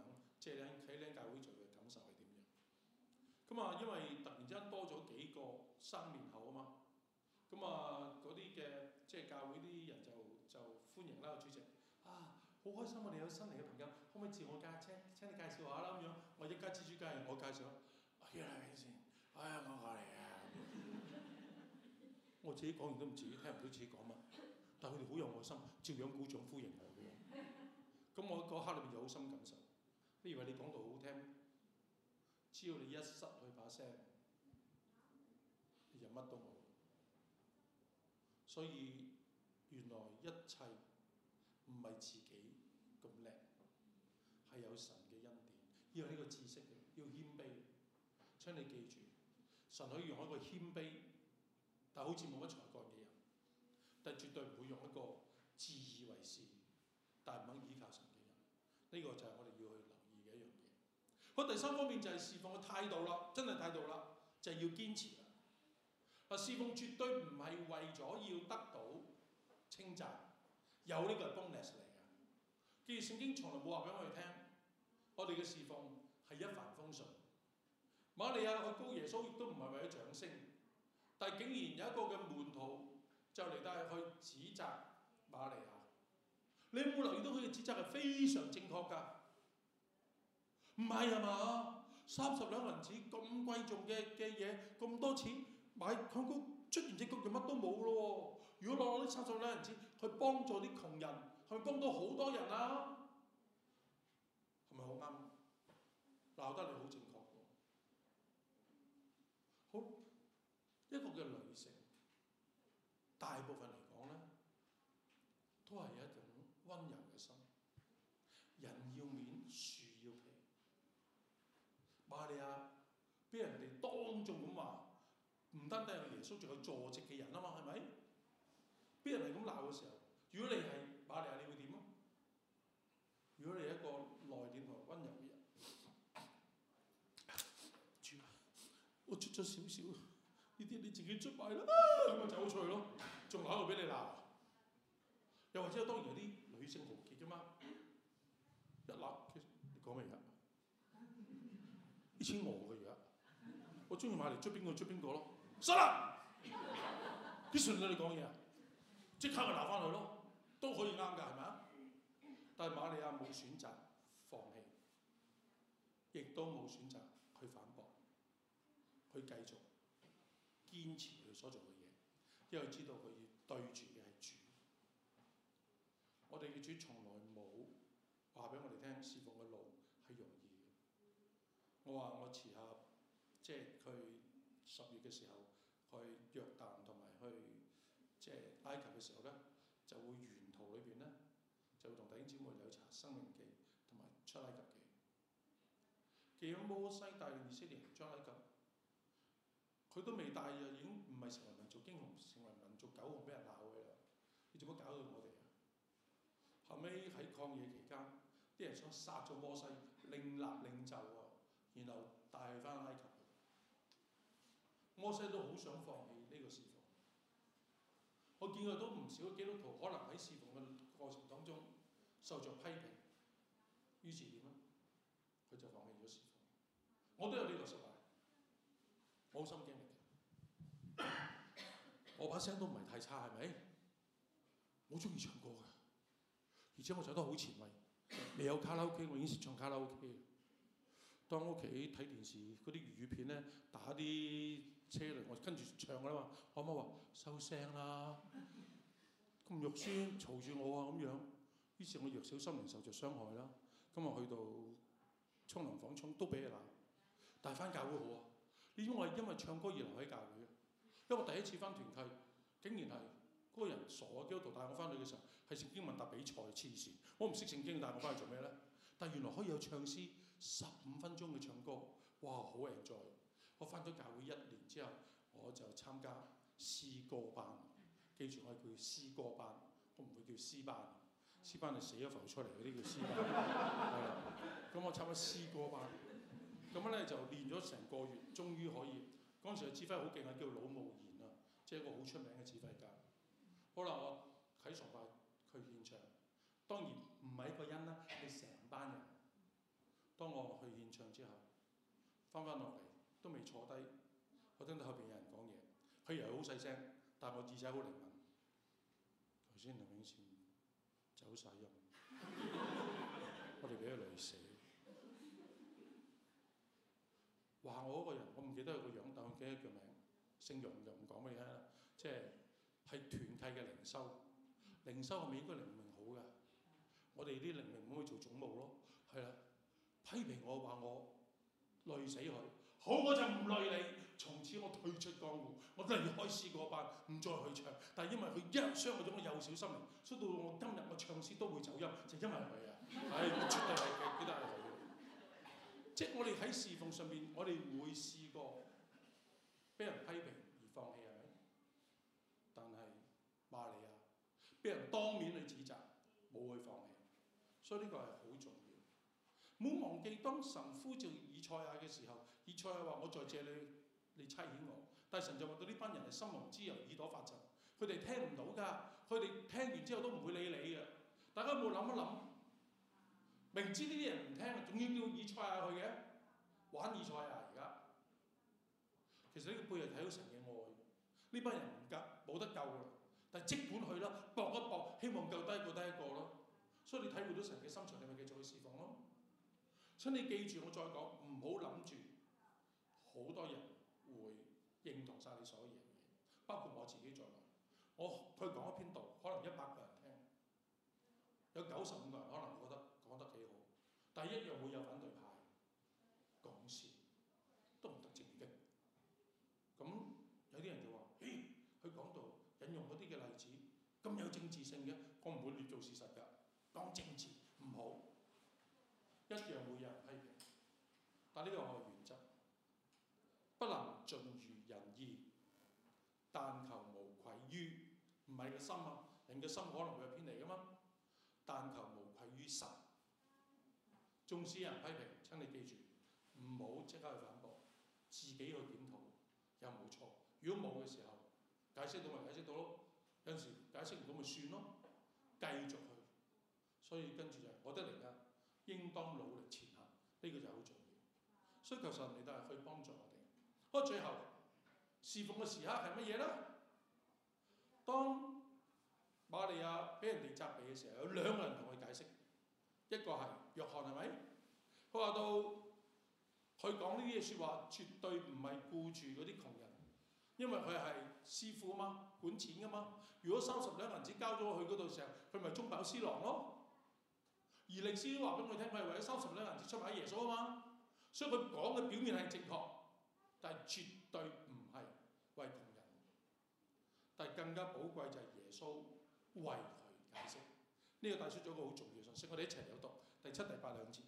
即係喺喺教會做嘅感受係點樣？咁啊，因為突然之間多咗幾個生面口啊嘛，咁啊嗰啲嘅即係教會啲人就就歡迎啦，主席啊，好開心我哋有新嚟嘅朋友，可唔可以自我介請請你介紹下啦咁樣？我一家之主梗係我介紹，哎呀係咪先？哎呀我過嚟啊！我自己講完都唔自己聽唔到自己講乜，但係佢哋好有愛心，照樣鼓掌歡迎我嘅。咁我嗰刻裏邊有好深感受。你以為你講到好聽，只要你一失去把聲，你就乜都冇。所以原來一切唔係自己咁叻，係有神嘅恩典。要有呢個知識嘅，要謙卑。請你記住，神可以用一個謙卑，但好似冇乜才幹嘅人，但絕對唔會用一個自以為是，但唔肯依靠神嘅人。呢、這個就係我哋要去留意嘅一樣嘢。好，第三方面就係侍奉嘅態度啦，真係態度啦，就係、是、要堅持啦。嗱，侍奉絕對唔係為咗要得到稱讚，有呢個係 bonus 嚟嘅。既然聖經從來冇話俾我哋聽，我哋嘅侍奉係一帆風順。瑪利亞去膏耶穌亦都唔係為咗掌聲，但係竟然有一個嘅門徒就嚟帶去指責瑪利亞。你有冇留意到佢嘅指責係非常正確㗎？唔係係嘛？三十兩銀子咁貴重嘅嘅嘢，咁多錢買香膏出完隻腳就乜都冇咯喎！如果攞呢三十兩銀子去幫助啲窮人，係咪幫到好多人啊？係咪好啱？鬧得你好正確。好，一個嘅女性，大部分嚟講咧，都係一種溫柔嘅心。人要面，樹要皮。瑪利亞俾人哋當眾咁話，唔單單係耶穌，仲有坐席嘅人啊嘛，係咪？俾人係咁鬧嘅時候，如果你係瑪利亞，你會點啊？如果你係一個內斂同溫柔嘅人，主啊，我出咗少少，呢啲你自己出埋啦，咁咪走出去咯，仲喺度俾你鬧。又或者當然有啲女性豪傑㗎嘛，一鬧，你講咩嘢？啲錢我嘅而家，我中意買嚟捉邊個捉邊個咯，收啦！啲順到你講嘢啊，即刻就鬧翻佢咯，都可以啱㗎，係咪啊？但係瑪利亞冇選擇放棄，亦都冇選擇去反駁，去繼續堅持佢所做嘅嘢，因為知道佢要對住嘅係主。我哋嘅主從來冇話俾我哋聽，侍奉嘅路係容易嘅。我話我遲下即係佢十月嘅時候去約旦同埋去即係埃及嘅時候咧，就會沿途裏邊咧就會同弟兄姊妹嚟查申命記同埋出埃及記。既然摩西帶領以色列人出埃及，佢都未帶啊，已經唔係成為民族英雄，成為民族狗熊俾人鬧佢啦。你做乜搞到我哋啊？後尾喺曠野期間，啲人想殺咗摩西，另立領袖喎，然後帶佢翻埃及。摩西都好想放棄呢個侍奉。我見過都唔少基督徒可能喺侍奉嘅過程當中受着批評，於是點啊？佢就放棄咗侍奉。我都有呢個失敗，我好心經歷嘅。我把聲都唔係太差，係咪？我中意唱歌㗎，而且我走得好前衞。未有卡拉 OK， 我已經識唱卡拉 OK。當屋企睇電視嗰啲粵語片咧，打啲車嚟，我跟住唱㗎啦嘛。我媽話收聲啦，咁肉酸嘈住我啊咁樣。於是我弱小心靈受着傷害啦。咁我去到沖涼房沖都俾佢鬧，但係翻教會好啊。呢種我係因為唱歌而留喺教會嘅，因為我第一次翻團契，竟然係嗰個人傻啊！基督徒帶我翻去嘅時候係聖經問答比賽，黐線！我唔識聖經，帶我翻去做咩咧？但原來可以有唱詩十五分鐘嘅唱歌，哇！好 enjoy。我翻咗教會一年之後，我就參加詩歌班。記住我係叫詩歌班，我唔會叫詩班。詩班係死咗浮出嚟嗰啲叫詩班。係啦，咁我參加詩歌班，咁樣咧就練咗成個月，終於可以。嗰陣時嘅指揮好勁啊，叫老慕賢啊，即係一個好出名嘅指揮家。好啦，我喺崇拜佢獻唱，當然唔係一個人啦，係成班人。 當我去獻唱之後，翻返落嚟都未坐低，我聽到後邊有人講嘢，佢以為好細聲，但係我耳仔好靈敏。頭先梁永善走晒音，我哋俾佢累死。話我嗰個人，我唔記得佢個樣，但我記得佢名，姓容就唔講俾你聽啦。即係係團契嘅靈修，靈修係咪應該靈命好㗎？我哋啲靈命唔可以做總務咯，係啦。批評我話我累死佢，好我就唔累你。從此我退出江湖，我離開詩歌班，唔再去唱。但係因為佢一傷害咗我幼小心靈，所以到我今日我唱詩都會走音，就因為佢啊，係絕對係記得係佢。即係我哋喺侍奉上面，我哋會試過俾人批評而放棄係咪？但係瑪利亞俾人當面去指責，冇去放棄，所以呢個係好重要。唔好忘記當神呼召以賽亞嘅時候，以賽亞話：我在這裏，你差遣我。但係神就話到呢班人係心無之由，耳朵發震，佢哋聽唔到㗎，佢哋聽完之後都唔會理你嘅。大家有冇諗一諗？明知呢啲人唔聽，仲要叫以賽亞去嘅，玩以賽亞而家。其實呢個背後睇到神嘅愛，呢班人唔夾，冇得救㗎。但係即管去啦，搏一搏，希望救低個低一個咯。所以你體會到神嘅心腸，你咪繼續去侍奉咯。所以你記住，我再講，唔好諗住好多人會認同晒你所有嘢，包括我自己在內。我去講一篇道，可能一百個人聽，有九十五個人可能覺得講得幾好，但係一樣會有反對派講笑，都唔得正經。咁有啲人就話：咦，佢講到引用嗰啲嘅例子咁有政治性嘅，我唔會劣做事實㗎。講政治唔好，一樣會有人批評。但呢個係我嘅原則，不能盡如人意，但求無愧於，唔係個心啊，人嘅心可能會有偏離㗎嘛。但求無愧於神。縱使有人批評，請你記住，唔好即刻去反駁，自己去檢討有冇錯。如果冇嘅時候，解釋到咪解釋到咯，有陣時解釋唔到咪算咯，繼續去。所以跟住就係我得嚟㗎，應當努力前行，呢、這個就好重要。所以求神你都係去幫助我哋。好，最後侍奉嘅時刻係乜嘢咧？當瑪利亞俾人哋責備嘅時候，有兩個人同佢解釋，一個係約翰係咪？佢話到佢講呢啲嘅説話，絕對唔係顧住嗰啲窮人，因為佢係師傅啊嘛，管錢噶嘛。如果三十兩銀子交咗去嗰度時候，佢咪中飽私囊咯。而歷史都話俾我聽，佢係為咗三十兩銀子出賣耶穌啊嘛。所以佢講嘅表面係正確，但係絕對唔係為窮人。但係更加寶貴就係耶穌為佢解釋，呢、這個帶出咗一個好重要嘅信息。我哋一齊有讀第七、第八兩節。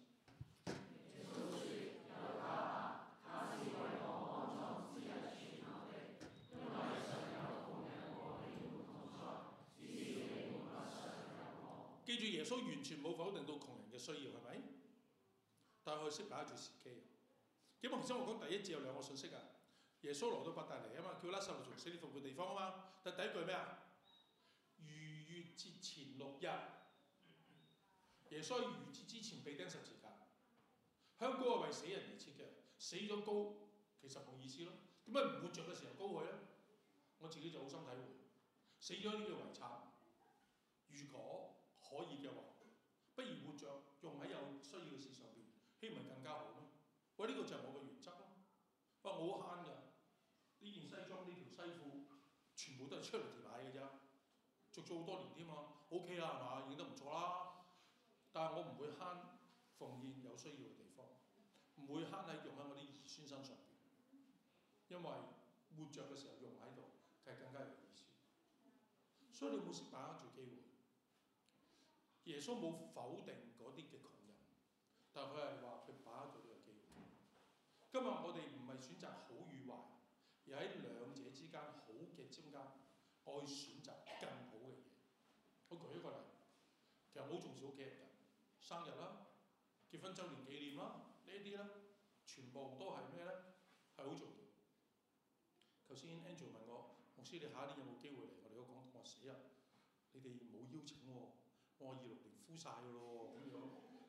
記住耶穌完全冇否定到窮人嘅需要，係咪？但係佢識把握住時機。咁頭先我講第一節有兩個信息啊。耶穌來到伯大尼啊嘛，叫拉撒路從死裏復活嘅地方啊嘛。但第一句咩啊？逾越節前六日，耶穌喺逾越節之前被釘十字架。香膏係為死人而設嘅，死咗膏其實冇意思咯。點解唔活着嘅時候膏佢咧？我自己就好深體會，死咗呢個遺產，如果可以嘅話，不如活着用喺有需要嘅事上邊，希望更加好咩？喂，呢、這個就係我嘅原則咯。喂，我好慳㗎，呢件西裝呢條西褲全部都係出嚟條買嘅啫，着咗好多年添嘛 ，OK 啦係嘛，影得唔錯啦。但係我唔會慳奉獻有需要嘅地方，唔會慳喺用喺我啲兒孫身上邊，因為活着嘅時候用喺度係更加有意思。所以你冇識把握住機會。耶穌冇否定嗰啲嘅窮人，但係佢係話佢把握咗呢個機會。今日我哋唔係選擇好與壞，而喺兩者之間好嘅中間，我去選擇更好嘅嘢。我舉一個例，其實我好重視屋企人嘅生日啦、結婚週年紀念啦呢啲啦，全部都係咩咧？係好重要。頭先 Angel 問我，牧師你下一年有冇機會嚟？我哋都講，我死啊！你哋冇邀請喎、哦。我二六年敷晒㗎咯，咁樣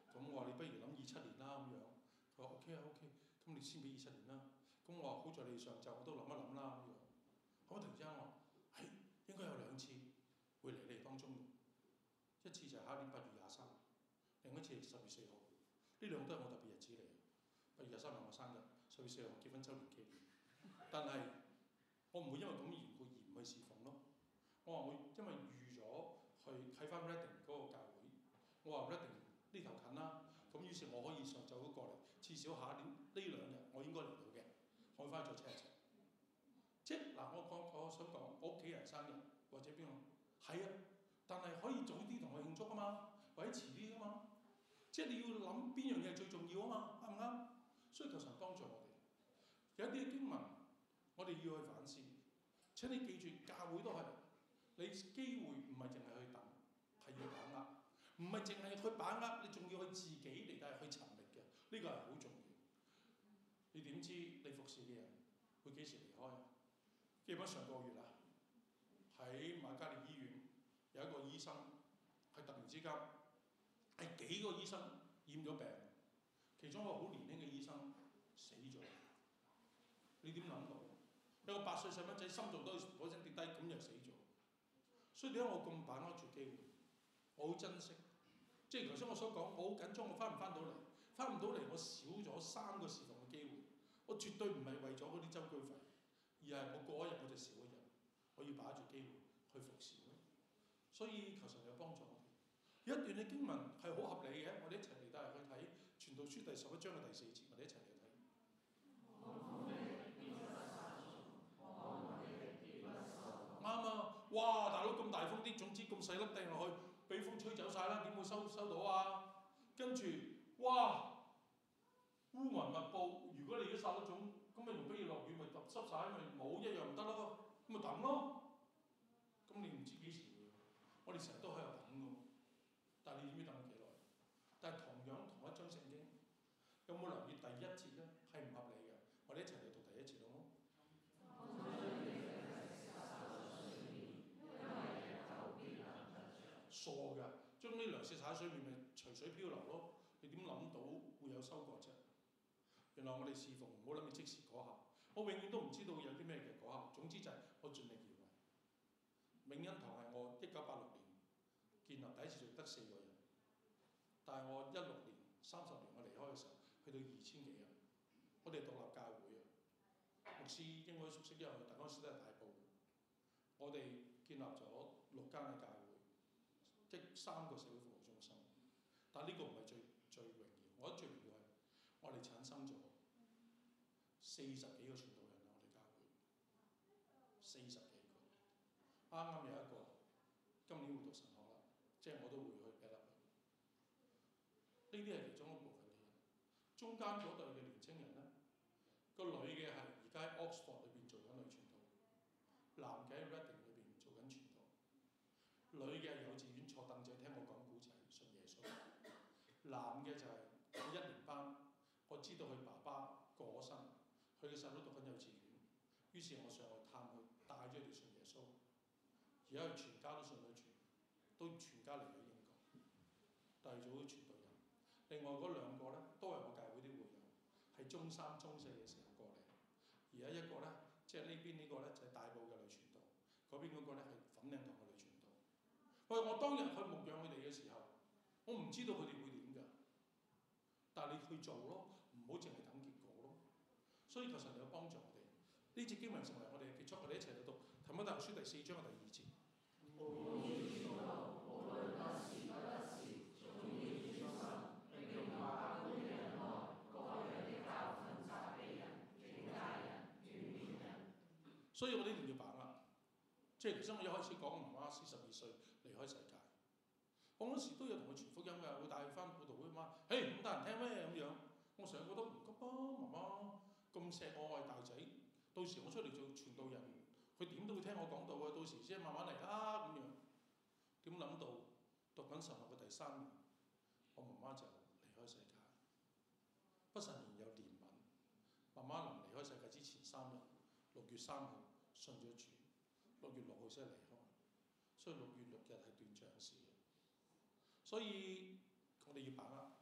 咁我話你不如諗二七年啦咁樣。佢話 OK 啊 OK，咁你先俾二七年啦。咁我話好在你上晝我都諗一諗啦咁樣。咁我突然之間我係應該有兩次會嚟你哋當中嘅，一次就係下一年八月廿三，另一次係十月四號。呢兩個都係我特別日子嚟嘅。八月廿三係我生日，十月四號我結婚周年紀念。但係我唔會因為咁而而唔去侍奉咯。我話我因為預咗去睇翻 Reading 嗰個教會，我話 Reading 呢頭近啦，咁於是我可以上晝都過嚟，至少下一年呢兩日我應該嚟到嘅，我可以翻去再車一車。即係嗱，我講我想講，我屋企人生日或者邊個係啊，但係可以早啲同佢慶祝啊嘛，或者遲啲啊嘛。即係你要諗邊樣嘢係最重要啊嘛，啱唔啱？所以求神幫助我哋。有一啲嘅經文，我哋要去反思。請你記住，教會都係你機會唔係淨係去等，係要把握。唔係淨係去把握，你仲要去自己嚟到去尋覓嘅，呢個係好重要。你點知你服侍嘅人會幾時離開？基本上個月啦，喺瑪嘉烈醫院有一個醫生係突然之間係幾個醫生染咗病，其中一個好年輕嘅醫生死咗。你點諗到？有個八歲細蚊仔心臟都嗰陣跌低，咁又死咗。所以點解我咁把握住機會？我好珍惜。即係頭先我所講，我好緊張，我翻唔翻到嚟？翻唔到嚟，我少咗三個侍奉嘅機會。我絕對唔係為咗嗰啲周居費，而係我過一日我就少一日。我要把握住機會去服侍咯。所以求神有幫助我哋。有一段嘅經文係好合理嘅，我哋一齊嚟帶入去睇《傳道書》第十一章嘅第四節，我哋一齊嚟睇。啱啊！哇，大佬咁大風啲，總之咁細粒掟落去，俾風吹走晒啦，點會收收到啊？跟住，哇，烏雲密布，如果你而家撒咗種，咁咪容不易落雨，咪揼濕晒，咪冇一樣唔得咯，咁咪等咯。咁你唔知幾時會，我哋成日都喺度等㗎，但係你知唔知等咗幾耐？但係同樣同一章聖經，有冇留意第一節咧係唔合理嘅？我哋一齊嚟讀第一節好冇？傻㗎，將啲糧食灑喺水面咪隨水漂流咯。你點諗到會有收穫啫？原來我哋侍奉唔好諗住即時果效，我永遠都唔知道有啲咩嘅果效。總之就係我盡力而為。永恩堂係我一九八六年建立，第一次做得四個人，但係我一六年三十年我離開嘅時候，去到二千幾人。我哋獨立教會啊，牧師應該熟悉，因為大嗰時都係大埔。我哋建立咗六間嘅教會。即三個社會服務中心，但係呢個唔係最最榮耀，我覺得最榮耀係我哋產生咗四十幾個傳道人啊！我哋教會四十幾個，啱啱有一個今年會讀神學啦，即係我都會去俾入去。呢啲係其中一部分嘅人，中間嗰對嘅年青人咧，個女嘅係而家喺 Oxford 裏邊做緊女傳道，男嘅喺 Reading 裏邊做緊傳道。女嘅係幼稚園坐凳仔聽我講古仔信耶穌，男嘅就係一年班，我知道佢爸爸過咗身，佢嘅細佬讀緊幼稚園，於是我上去探佢，帶咗佢哋信耶穌，而家佢全家都信咗主，都全家嚟咗英國，帶咗啲傳道人。另外嗰兩個咧都係我教會啲會友，係中三中四嘅時候過嚟，而家一個咧即係呢邊呢個咧就係大埔嘅女傳道，嗰邊嗰個咧係粉嶺堂嘅女傳道。喂，我當日去牧養佢哋嘅時候，我唔知道佢哋會點㗎。但係你去做咯，唔好淨係等結果咯。所以求神有幫助我哋。呢節經文成為我哋嘅結束，我哋一齊嚟讀《提摩太後書》第四章嘅第二節。所以我哋一定要把握。即係頭先我一開始講，媽媽四十二歲離開世界，我嗰時都有同佢傳福音㗎，會帶佢翻佈道會媽，誒咁得人聽咩咁樣？我成日覺得唔急啊，媽媽咁錫我，我係大仔，到時我出嚟做傳道人，佢點都會聽我講道嘅，到時先慢慢嚟啦咁樣。點諗到讀緊神學嘅第三年，我媽媽就離開世界。不神然有憐憫，媽媽臨離開世界之前三日，六月三號信咗主。六月六號先離開，所以六月六日係斷掌時。所以我哋要把握，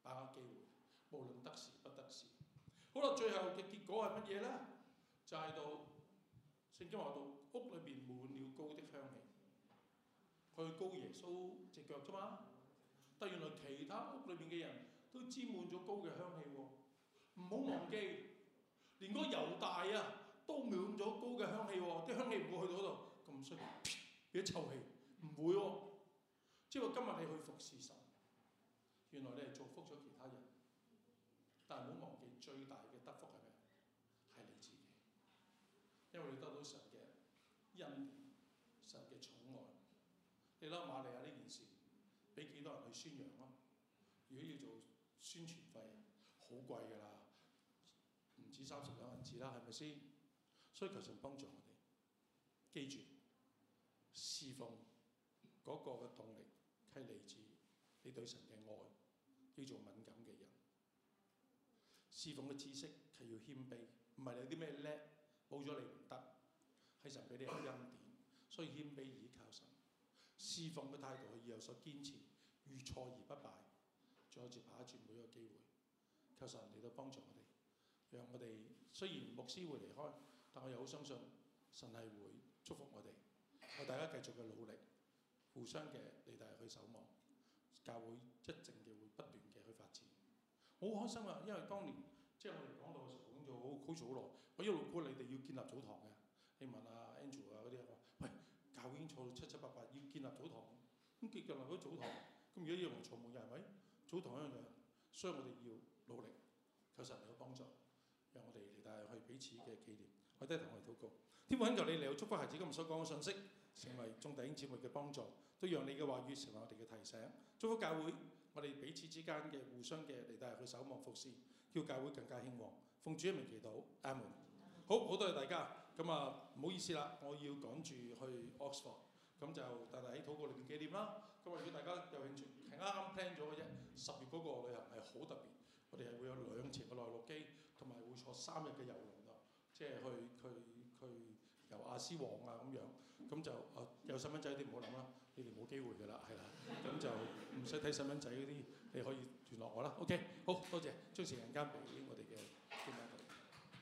把握機會，無論得時不得時。好啦，最後嘅結果係乜嘢咧？就係到聖經話到屋裏邊滿了膏的香氣，去膏耶穌隻腳啫嘛。但原來其他屋裏邊嘅人都沾滿咗膏嘅香氣喎。唔好忘記，連嗰猶大啊都滿咗膏嘅香氣喎。啲香氣唔會去到嗰度咁衰，變咗臭氣，唔會喎。即係話今日你去服侍神，原來你係祝福咗其他人，但係唔好忘記最大嘅得福係咩？係你自己，因為你得到神嘅恩典、神嘅寵愛。你諗瑪利亞呢件事，俾幾多人去宣揚啊？如果要做宣傳費，好貴㗎啦，唔止三十兩銀紙啦，係咪先？所以求神幫助我哋，記住侍奉嗰個嘅動力係嚟自你對神嘅愛，要做敏感嘅人。侍奉嘅知識係要謙卑，唔係你有啲咩叻，冇咗你唔得，係神俾你有恩典，所以謙卑倚靠神。侍奉嘅態度係要有所堅持，遇挫而不敗，再住把握住每一個機會。求神嚟到幫助我哋，讓我哋雖然牧師會離開，但我又好相信神係會祝福我哋。我大家繼續嘅努力，互相嘅嚟到去守望，教會一定嘅會不斷嘅去發展。好開心啊！因為當年即係我哋講到嘅時候講咗好好早耐，我一路估你哋要建立早堂嘅。你問阿 Andrew 啊嗰啲話，喂，教會已經坐到七七八八，要建立早堂，咁建立咗早堂，咁如果要用嘈門嘅係咪？早堂一樣嘢，所以我哋要努力，求神嚟到幫助，讓我哋嚟到去彼此嘅紀念。我哋一同嚟禱告，天父懇求你嚟到祝福孩子今日所講嘅信息，成為眾弟兄姊妹嘅幫助，都讓你嘅話語成為我哋嘅提醒，祝福教會。我哋彼此之間嘅互相嘅嚟到去守望服侍，叫教會更加興旺。奉主一名祈禱，阿門。好，好多謝大家。咁啊，唔好意思啦，我要趕住去 Oxford， 咁就但係喺禱告裏邊紀念啦。咁啊，如果大家有興趣，係啱啱 plan 咗嘅啫。十月嗰個旅行係好特別，我哋係會有兩程嘅內陸機，同埋會坐三日嘅遊輪啊，即係去去去遊亞斯王啊咁樣。咁就啊有細蚊仔啲唔好諗啦，你哋冇機會㗎啦，係啦。咁就唔使睇細蚊仔嗰啲，你可以聯絡我啦。OK，好多謝，將時間交俾我哋。